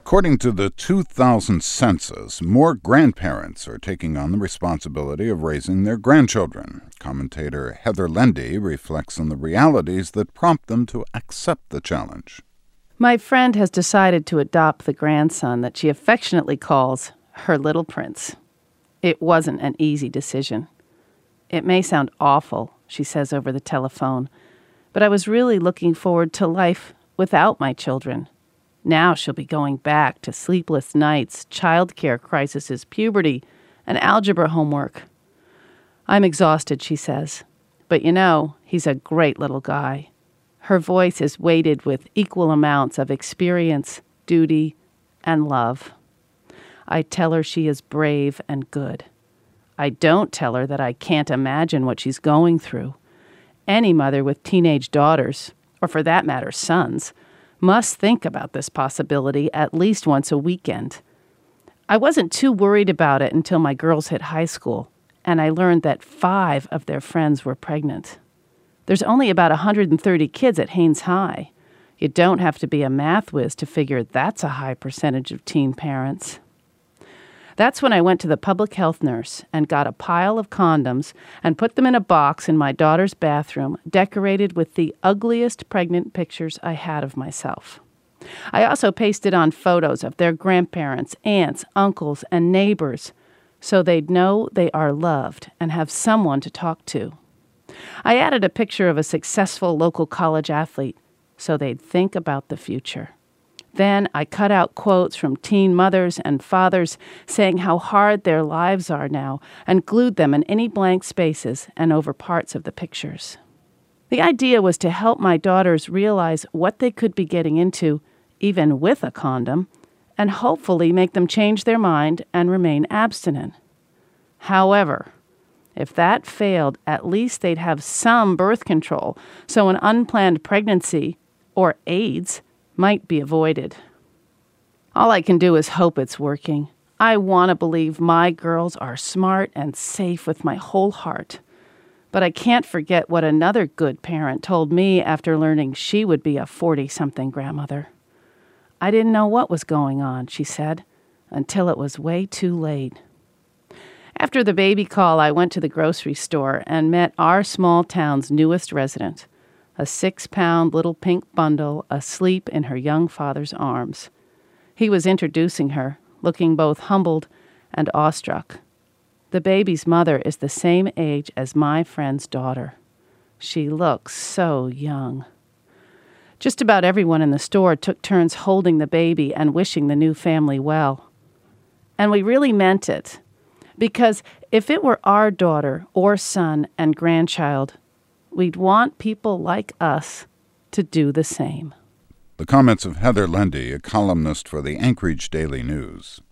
According to the 2000 census, more grandparents are taking on the responsibility of raising their grandchildren. Commentator Heather Lendy reflects on the realities that prompt them to accept the challenge. My friend has decided to adopt the grandson that she affectionately calls her little prince. It wasn't an easy decision. It may sound awful, she says over the telephone, but I was really looking forward to life without my children. Now she'll be going back to sleepless nights, childcare crises, puberty, and algebra homework. I'm exhausted, she says. But he's a great little guy. Her voice is weighted with equal amounts of experience, duty, and love. I tell her she is brave and good. I don't tell her that I can't imagine what she's going through. Any mother with teenage daughters, or for that matter, sons, must think about this possibility at least once a weekend. I wasn't too worried about it until my girls hit high school, and I learned that 5 of their friends were pregnant. There's only about 130 kids at Haines High. You don't have to be a math whiz to figure that's a high percentage of teen parents. That's when I went to the public health nurse and got a pile of condoms and put them in a box in my daughter's bathroom, decorated with the ugliest pregnant pictures I had of myself. I also pasted on photos of their grandparents, aunts, uncles, and neighbors, so they'd know they are loved and have someone to talk to. I added a picture of a successful local college athlete, so they'd think about the future. Then I cut out quotes from teen mothers and fathers saying how hard their lives are now and glued them in any blank spaces and over parts of the pictures. The idea was to help my daughters realize what they could be getting into, even with a condom, and hopefully make them change their mind and remain abstinent. However, if that failed, at least they'd have some birth control, so an unplanned pregnancy, or AIDS, might be avoided. All I can do is hope it's working. I want to believe my girls are smart and safe with my whole heart. But I can't forget what another good parent told me after learning she would be a 40-something grandmother. I didn't know what was going on, she said, until it was way too late. After the baby call, I went to the grocery store and met our small town's newest resident, a 6-pound little pink bundle asleep in her young father's arms. He was introducing her, looking both humbled and awestruck. The baby's mother is the same age as my friend's daughter. She looks so young. Just about everyone in the store took turns holding the baby and wishing the new family well. And we really meant it, because if it were our daughter or son and grandchild, we'd want people like us to do the same. The comments of Heather Lendy, a columnist for the Anchorage Daily News.